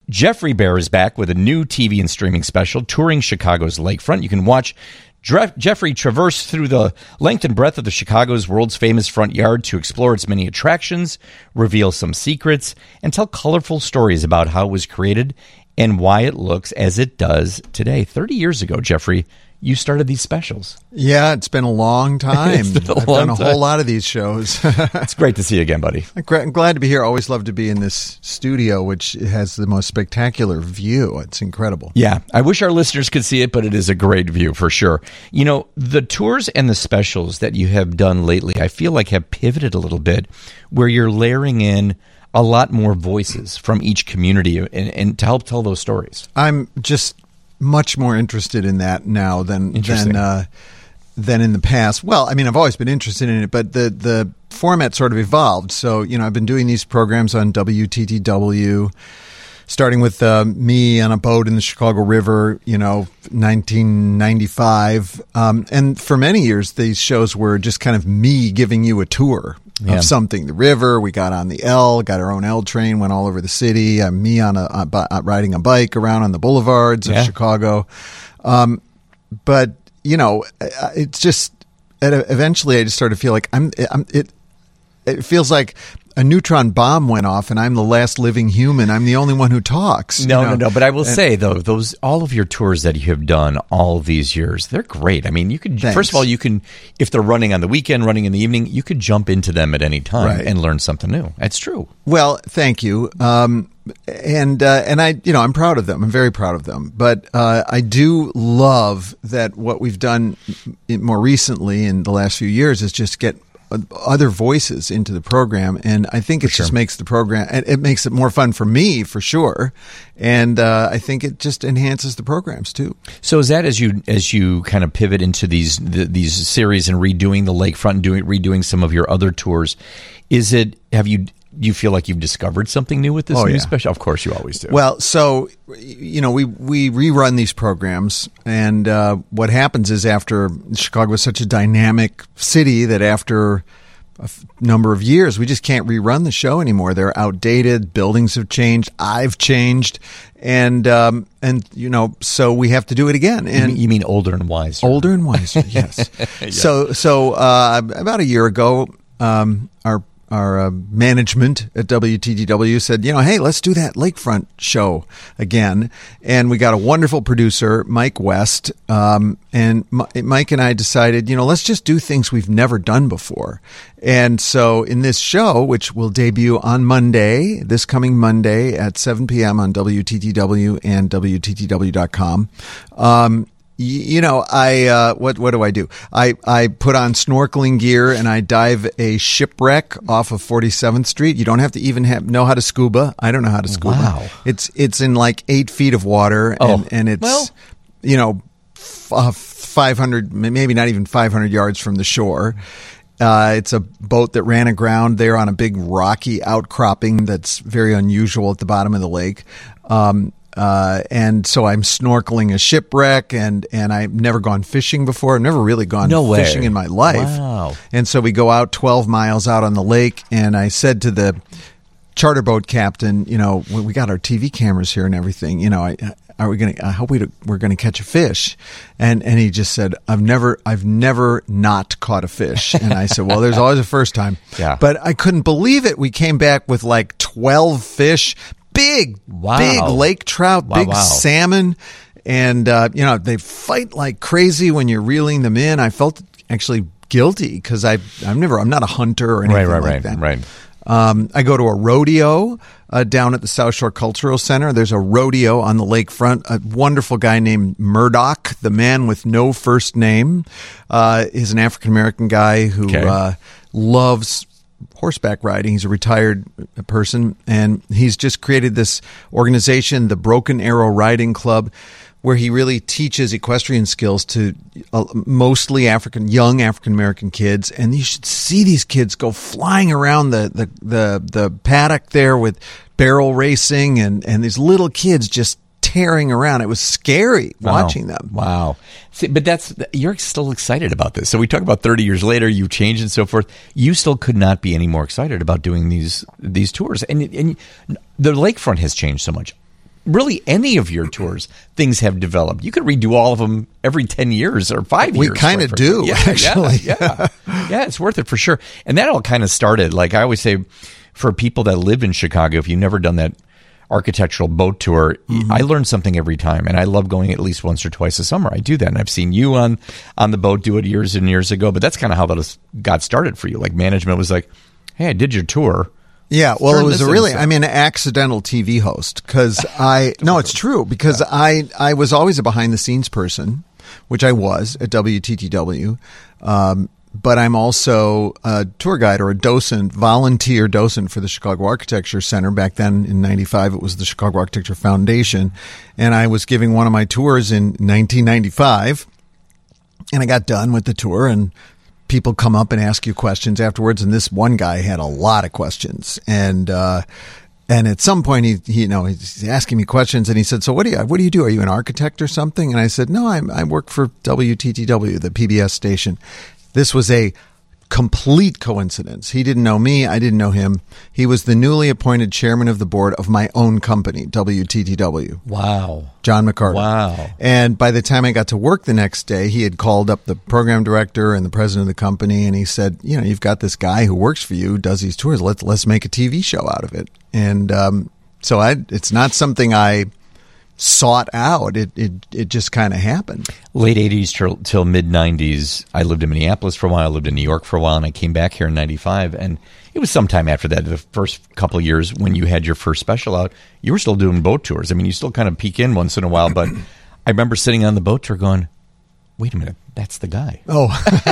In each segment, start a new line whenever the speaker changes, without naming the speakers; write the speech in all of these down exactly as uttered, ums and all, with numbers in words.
Jeffrey Bear is back with a new T V and streaming special, touring Chicago's lakefront. You can watch Dre- Jeffrey traverse through the length and breadth of the Chicago's world's famous front yard to explore its many attractions, reveal some secrets, and tell colorful stories about how it was created and why it looks as it does today. thirty years ago, Jeffrey, you started these specials.
Yeah, it's been a long time.
It's been a
I've
long
done a
time.
whole lot of these shows.
It's great to see you again, buddy.
I'm glad to be here. Always love to be in this studio, which has the most spectacular view. It's incredible.
Yeah, I wish our listeners could see it, but it is a great view for sure. You know, the tours and the specials that you have done lately, I feel like have pivoted a little bit, where you're layering in a lot more voices from each community and, and to help tell those stories.
I'm just much more interested in that now than than uh, than in the past. Well, I mean, I've always been interested in it, but the the format sort of evolved. So, you know, I've been doing these programs on W T T W, starting with uh, me on a boat in the Chicago River, you know, nineteen ninety-five. Um, and for many years, these shows were just kind of me giving you a tour of
Yeah.
something. The river, we got on the L, got our own L train, went all over the city. Uh, me on a, a bi- uh, riding a bike around on the boulevards
Yeah.
of Chicago. Um, but you know, uh, it's just at a, eventually I just started to feel like I'm. I'm it. It feels like a neutron bomb went off, and I'm the last living human. I'm the only one who talks.
No,
you know?
no, no. But I will
And-
say though, those all of your tours that you have done all these years, they're great. I mean, you could
Thanks.
first of all, you can if they're running on the weekend, running in the evening, you could jump into them at any time
Right.
and learn something new. That's true.
Well, thank you. Um, and uh, and I, you know, I'm proud of them. I'm very proud of them. But uh, I do love that what we've done more recently in the last few years is just get other voices into the program, and I think it
sure.
just makes the program, it, it makes it more fun for me for sure, and uh, I think it just enhances the programs too.
So is that as you as you kind of pivot into these the, these series and redoing the lakefront and doing redoing some of your other tours, is it have you do you feel like you've discovered something new with this
Oh,
new
yeah.
special? Of course, you always do.
Well, so, you know, we, we rerun these programs, and uh, what happens is after Chicago is such a dynamic city that after a f- number of years, we just can't rerun the show anymore. They're outdated. Buildings have changed. I've changed. And, um, and you know, so we have to do it again.
you,
And
mean, you mean older and wiser?
older and wiser, yes.
Yeah.
So, so uh, about a year ago, um, our Our uh, management at W T T W said, you know, hey, let's do that lakefront show again. And we got a wonderful producer, Mike West. Um, and M- Mike and I decided, you know, let's just do things we've never done before. And so in this show, which will debut on Monday, this coming Monday at seven p.m. on W T T W and W T T W dot com, um, you know, I uh, what what do I do? I, I put on snorkeling gear and I dive a shipwreck off of forty-seventh Street. You don't have to even have, know how to scuba. I don't know how to scuba.
Wow.
It's it's in like eight feet of water,
Oh,
and, and it's
well.
you know f- uh, five hundred, maybe not even five hundred yards from the shore. Uh, it's a boat that ran aground there on a big rocky outcropping that's very unusual at the bottom of the lake. Um, Uh, and so I'm snorkeling a shipwreck, and, and I've never gone fishing before. I've never really gone
No way.
fishing in my life.
Wow.
And so we go out twelve miles out on the lake, and I said to the charter boat captain, you know, we we got our T V cameras here and everything, you know, I, are we going to, I hope we, we're going to catch a fish. And, and he just said, I've never, I've never not caught a fish. And I said, well, there's always a first time.
Yeah.
But I couldn't believe it. We came back with like twelve fish. Big,
Wow.
big lake trout,
Wow,
big
wow.
salmon. And, uh, you know, they fight like crazy when you're reeling them in. I felt actually guilty because I've, I've never, I'm not a hunter or anything
Right, right,
like
right,
that.
right.
Um, I go to a rodeo uh, down at the South Shore Cultural Center. There's a rodeo on the lakefront. A wonderful guy named Murdoch, the man with no first name, uh, is an African-American guy who
Okay.
uh, loves horseback riding. He's a retired person, and he's just created this organization, the Broken Arrow Riding Club, where he really teaches equestrian skills to uh, mostly African, young African-American kids. And you should see these kids go flying around the, the, the, the paddock there with barrel racing, and, and these little kids just tearing around. It was scary
Wow.
watching them.
Wow. See, but that's you're still excited about this. So we talk about thirty years later, you changed and so forth. You still could not be any more excited about doing these these tours. And and the lakefront has changed so much. really any of your tours, things have developed. You could redo all of them every ten years or five
we
years.
We kind of do,
yeah,
actually.
Yeah, yeah. yeah, it's worth it for sure. And that all kind of started, like I always say, for people that live in Chicago, if you've never done that architectural boat tour, mm-hmm. I learn something every time, and I love going at least once or twice a summer. I do that, and I've seen you on on the boat do it years and years ago, but that's kind of how that got started for you. Like management was like, hey, I did your tour.
Yeah, well,
Turn
it was
this
a really,
into-
I mean, an accidental T V host because I, no, it's true because yeah. I, I was always a behind the scenes person, which I was at W T T W. Um, but I'm also a tour guide or a docent, volunteer docent for the Chicago Architecture Center. Back then in ninety-five, it was the Chicago Architecture Foundation. And I was giving one of my tours in nineteen ninety-five, and I got done with the tour, and people come up and ask you questions afterwards. And this one guy had a lot of questions. And, uh, and at some point he, he, you know, he's asking me questions, and he said, so what do you, what do you do? Are you an architect or something? And I said, no, I'm, I work for W T T W, the P B S station. This was a complete coincidence. He didn't know me. I didn't know him. He was the newly appointed chairman of the board of my own company, W T T W.
Wow.
John McCarter.
Wow.
And by the time I got to work the next day, he had called up the program director and the president of the company, and he said, you know, you've got this guy who works for you, does these tours. Let's, let's make a T V show out of it. And um, so I, it's not something I sought out. It it, it just kind of happened.
Late eighties till, till mid nineties, I lived in Minneapolis for a while. I lived in New York for a while, and I came back here in ninety-five. And it was sometime after that, the first couple of years when you had your first special out, you were still doing boat tours. I mean, you still kind of peek in once in a while, but I remember sitting on the boat tour going, wait a minute, that's the guy.
Oh,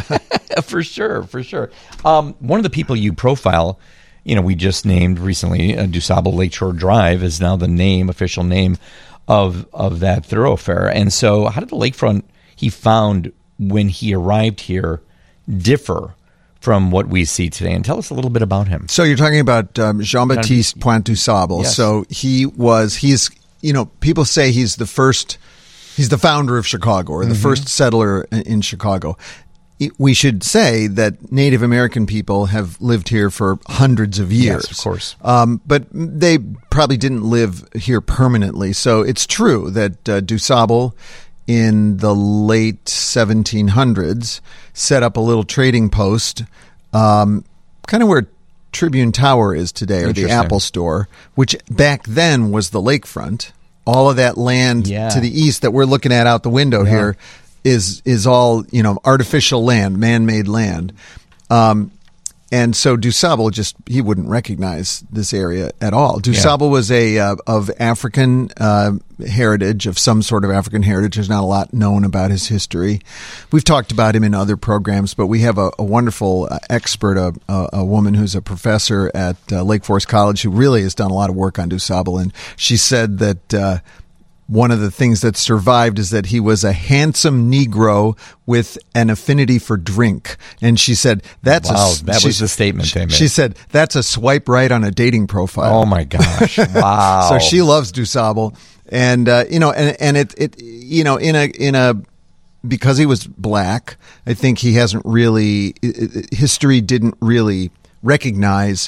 for sure, for sure. Um, one of the people you profile, you know, we just named recently, uh, DuSable Lakeshore Drive is now the name, official name of of that thoroughfare. And so how did the lakefront he found when he arrived here differ from what we see today? And tell us a little bit about him.
So you're talking about um, Jean-Baptiste Pointe DuSable.
Yes.
So he was, he's, you know, people say he's the first, he's the founder of Chicago, or the mm-hmm. first settler in, in Chicago. We should say that Native American people have lived here for hundreds of years.
Yes, of course.
Um, but they probably didn't live here permanently. So it's true that uh, DuSable in the late seventeen hundreds set up a little trading post, um, kind of where Tribune Tower is today, or the Apple Store, which back then was the lakefront. All of that land
yeah.
to the east that we're looking at out the window yeah. here is is all, you know, artificial land, man-made land. Um, and so DuSable just, he wouldn't recognize this area at all. DuSable yeah. was a uh, of African uh, heritage, of some sort of African heritage. There's not a lot known about his history. We've talked about him in other programs, but we have a, a wonderful uh, expert, a, a, a woman who's a professor at uh, Lake Forest College who really has done a lot of work on DuSable. And she said that uh, one of the things that survived is that he was a handsome Negro with an affinity for drink. And she said, that's
wow,
a,
that
she,
was the statement
she,
they made.
She said, that's a swipe right on a dating profile.
Oh my gosh. Wow.
So she loves DuSable. And, uh, you know, and, and it, it, you know, in a, in a, because he was black, I think he hasn't really, history didn't really recognize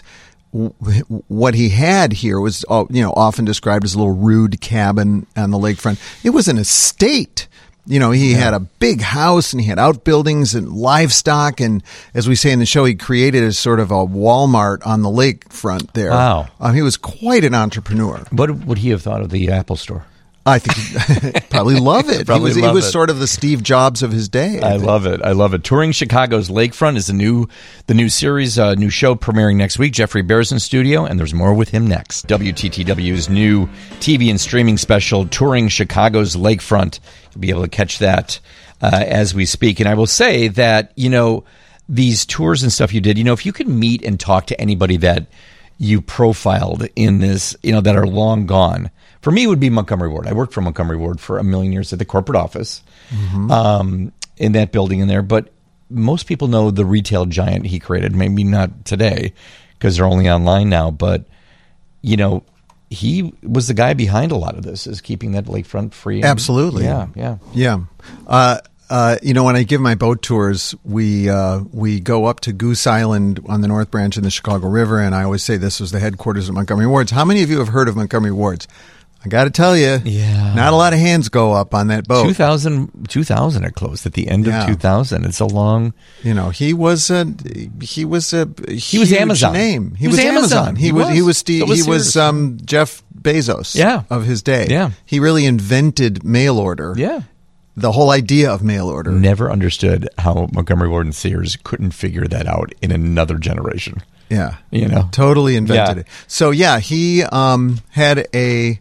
what he had here. Was, you know, often described as a little rude cabin on the lakefront. It was an estate. You know, he yeah. had a big house, and he had outbuildings and livestock. And as we say in the show, he created a sort of a Walmart on the lakefront there.
Wow.
Um, he was quite an entrepreneur.
What would he have thought of the Apple Store?
I think he'd probably love it.
probably
he was,
love
he was
it.
sort of the Steve Jobs of his day. I,
I love it. I love it. Touring Chicago's Lakefront is the new the new series, uh, new show premiering next week. Jeffrey Bear's in studio, and there's more with him next. W T T W's new T V and streaming special, Touring Chicago's Lakefront. You'll be able to catch that uh, as we speak. And I will say that, you know, these tours and stuff you did, you know, if you could meet and talk to anybody that you profiled in this, you know, that are long gone. For me, it would be Montgomery Ward. I worked for Montgomery Ward for a million years at the corporate office mm-hmm. um, in that building in there. But most people know the retail giant he created. Maybe not today because they're only online now. But, you know, he was the guy behind a lot of this, is keeping that lakefront free. And,
Absolutely.
Yeah, yeah.
Yeah. Uh, uh, you know, when I give my boat tours, we uh, we go up to Goose Island on the North Branch in the Chicago River, and I always say this was the headquarters of Montgomery Wards. How many of you have heard of Montgomery Wards? I got to tell you,
Yeah.
not a lot of hands go up on that boat.
two thousand, two thousand it closed at the end
Yeah.
of two thousand. It's a long...
You know, he was a he was a
He was
huge
Amazon.
name. He,
He
was,
was
Amazon.
Amazon.
He,
He
was,
was.
he was Steve,
So was
he was
Sears.
um, Jeff Bezos
Yeah.
of his day.
Yeah.
He really invented mail order.
Yeah.
The whole idea of mail order.
Never understood how Montgomery Ward and Sears couldn't figure that out in another generation.
Yeah.
You know?
Totally invented
Yeah.
it. So yeah, he um, had a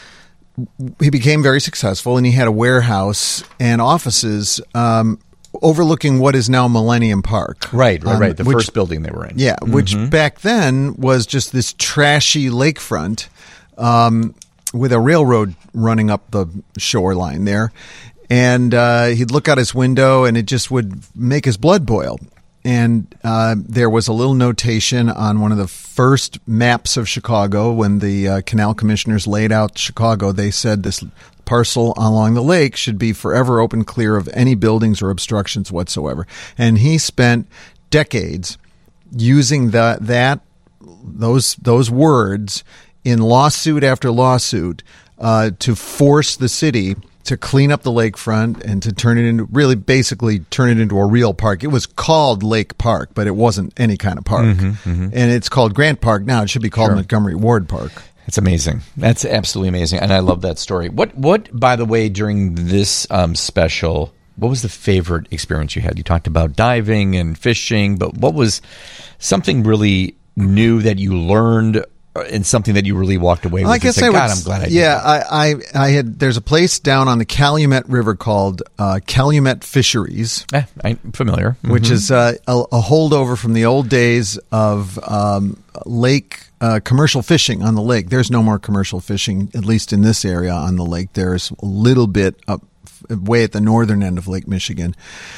he became very successful, and he had a warehouse and offices um, overlooking what is now Millennium Park.
Right, right,
Um,
right. The
which-
first building they were in.
Yeah, which back then was just this trashy lakefront um, with a railroad running up the shoreline there. And uh, he'd look out his window, and it just would make his blood boil. And uh, there was a little notation on one of the first maps of Chicago when the uh, canal commissioners laid out Chicago. They said this parcel along the lake should be forever open, clear of any buildings or obstructions whatsoever. And he spent decades using that that those those words in lawsuit after lawsuit uh, to force the city to clean up the lakefront and to turn it into really basically turn it into a real park. It was called Lake Park, but it wasn't any kind of park.
Mm-hmm, mm-hmm.
And it's called Grant Park now. It should be called
Sure.
Montgomery Ward Park.
It's amazing. That's absolutely amazing. And I love that story. What, what, by the way, during this um, special, what was the favorite experience you had? You talked about diving and fishing, but what was something really new that you learned and something that you really walked away with?
I
and
guess
said,
I would.
God, I'm glad I did
yeah,
that."
I, I, I had. There's a place down on the Calumet River called uh, Calumet Fisheries,
Eh, I'm familiar.
which
Mhm.
is uh, a, a holdover from the old days of um, lake uh, commercial fishing on the lake. There's no more commercial fishing, at least in this area on the lake. There's a little bit up way at the northern end of Lake Michigan.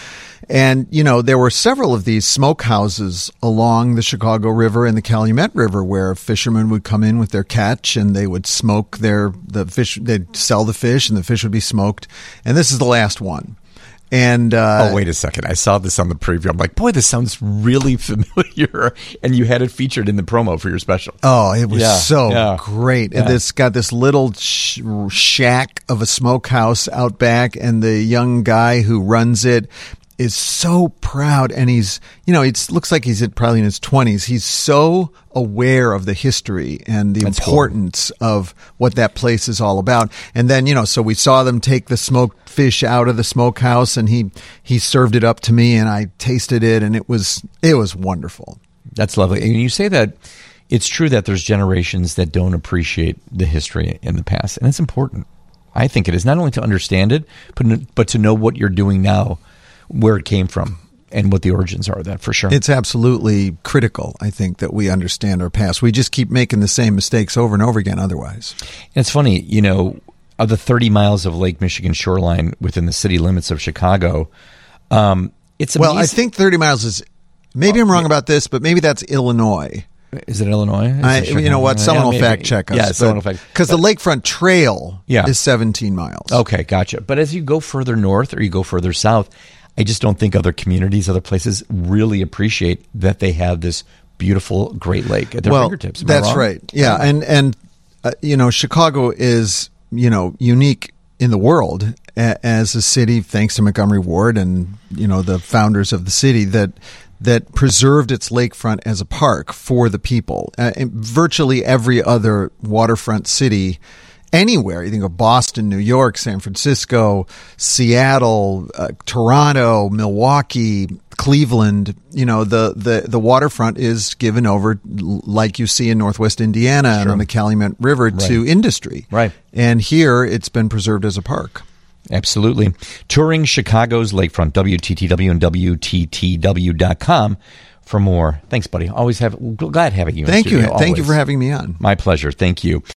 And, you know, there were several of these smokehouses along the Chicago River and the Calumet River where fishermen would come in with their catch and they would smoke their, the fish, they'd sell the fish and the fish would be smoked. And this is the last one. And, uh,
Oh, wait a second. I saw this on the preview. I'm like, boy, this sounds really familiar. And you had it featured in the promo for your special.
Oh, it was
Yeah,
so
yeah.
great.
Yeah.
And it's got this little sh- shack of a smokehouse out back, and the young guy who runs it is so proud, and he's, you know, it looks like he's at probably in his twenties. He's so aware of the history and the
That's cool.
importance of what that place is all about. And then, you know, so we saw them take the smoked fish out of the smokehouse, and he he served it up to me, and I tasted it, and it was it was wonderful.
That's lovely. And you say that it's true that there's generations that don't appreciate the history in the past. And it's important. I think it is not only to understand it, but, but to know what you're doing now, where it came from, and what the origins are of that, for sure.
It's absolutely critical, I think, that we understand our past. We just keep making the same mistakes over and over again otherwise.
And it's funny, you know, of the thirty miles of Lake Michigan shoreline within the city limits of Chicago, um, it's amazing.
Well, I think thirty miles is, maybe I'm wrong about this, but maybe that's Illinois.
Is it Illinois? Is
I,
it
you know what?
Chicago?
Someone
Yeah,
will
maybe.
fact check us.
Yeah, someone will fact.
Because the Lakefront Trail
Yeah.
is seventeen miles.
Okay, gotcha. But as you go further north or you go further south, I just don't think other communities, other places really appreciate that they have this beautiful Great Lake at their
well,
fingertips. Am I
that's
wrong?
right. Yeah, and and uh, you know, Chicago is, you know, unique in the world a- as a city, thanks to Montgomery Ward and, you know, the founders of the city that that preserved its lakefront as a park for the people. Uh, and virtually every other waterfront city anywhere, you think of Boston, New York, San Francisco, Seattle, uh, Toronto, Milwaukee, Cleveland, you know, the, the, the waterfront is given over, l- like you see in Northwest Indiana and
Sure.
on the Calumet River, to industry.
Right.
And here it's been preserved as a park.
Absolutely. Touring Chicago's lakefront, W T T W and W T T W dot com for more. Thanks, buddy. Always have glad having you in
Thank you.
studio,
Thank you
always.
for having me on.
My pleasure. Thank you.